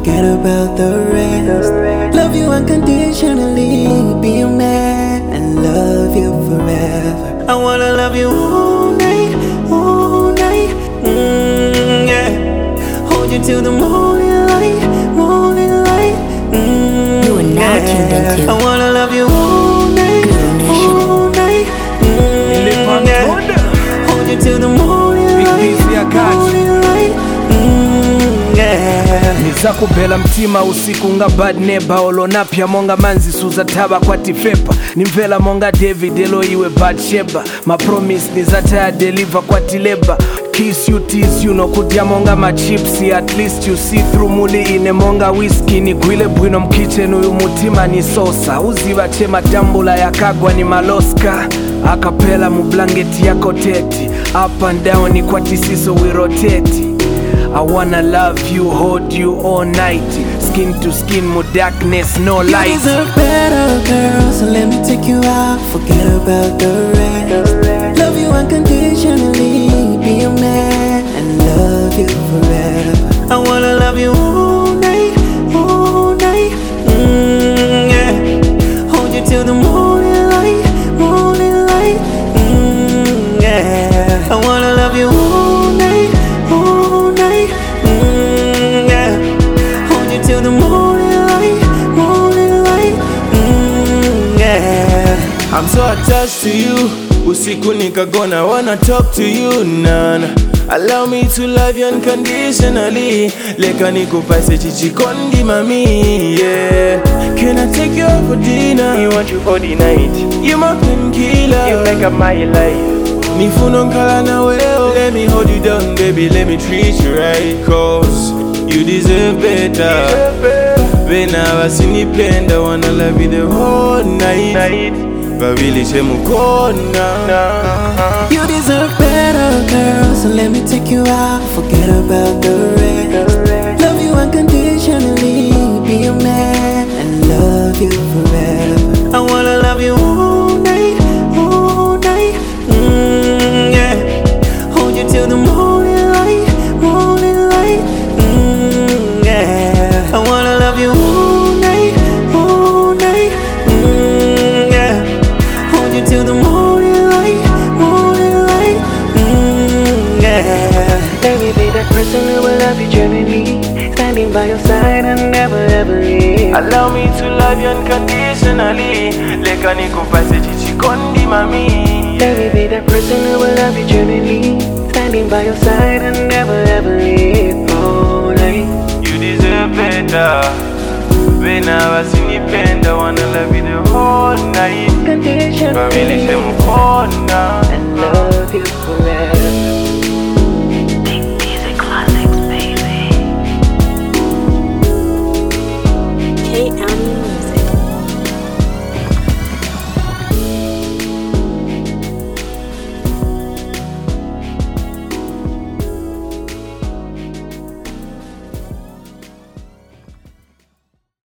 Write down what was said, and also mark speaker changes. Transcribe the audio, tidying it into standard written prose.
Speaker 1: forget about the rest. Love you unconditionally, be your man and love you forever. I wanna love you all night, all night. Yeah. Hold you till the morning light, morning light.
Speaker 2: You are now tuned into
Speaker 1: I wanna love you all night, all night. Yeah. Hold you till the morning light, morning light. Yeah.
Speaker 3: Nizakubela mtima usiku nga bad neighbor olonapya monga manzi suza taba kwa tifepa nimvela monga David elo iwe bad sheba my promise nizataya deliver kwa tileba kiss you tease you no kudya monga ma chips at least you see through muli ine monga whiskey ni gwile bwino mkitchen uyu mutima ni sosa uziva chema tambula yakagwa ni maloska akapela mu blanket yako teti up and down ni kwa tisiso we rotate. I wanna love you, hold you all night. Skin to skin, more darkness, no light.
Speaker 1: You deserve better, girl, so let me take you out. Forget about the rest. Love you unconditionally, be your man and love you forever. I wanna love you all night, all night. Yeah. Hold you till the morning light, morning light. Yeah. I wanna love you all night, all night. Yeah. Hold you till the morning light, morning light. Yeah.
Speaker 4: I'm so attached to you. Usiku nikagona, wanna talk to you, nana. Allow me to love you unconditionally. Leka nikupase chichikondi mami, yeah. Can I take you out for dinner?
Speaker 5: You want you for the night.
Speaker 4: You my painkiller.
Speaker 5: You make up my life.
Speaker 4: Nifuno nkala na wewe. Let me hold you down, baby, let me treat you right. Cause you deserve better. Vena wasinipenda, wanna love you the whole night. Vavili shemukona.
Speaker 1: You deserve better, girl, so let me take you out. Forget about the rest. Love you unconditionally, be your man and love you forever. I wanna love you all night, all night. Yeah. Hold you till the morning light, morning light. Yeah. I wanna love you all night, all night. Yeah. Hold you till the morning light, morning light. Yeah.
Speaker 5: Let me be that person who will love you genuinely, standing by your side and never ever leave.
Speaker 4: Allow me to love you unconditionally. Leka nikupase chichikondi mami.
Speaker 5: Let me be that person who will love you genuinely, standing by your side and never ever leave. Oh, like
Speaker 4: You deserve better. Vena wasinipenda, wanna love you the whole night. Vavili
Speaker 5: conditionally
Speaker 4: shemukona.
Speaker 5: and love.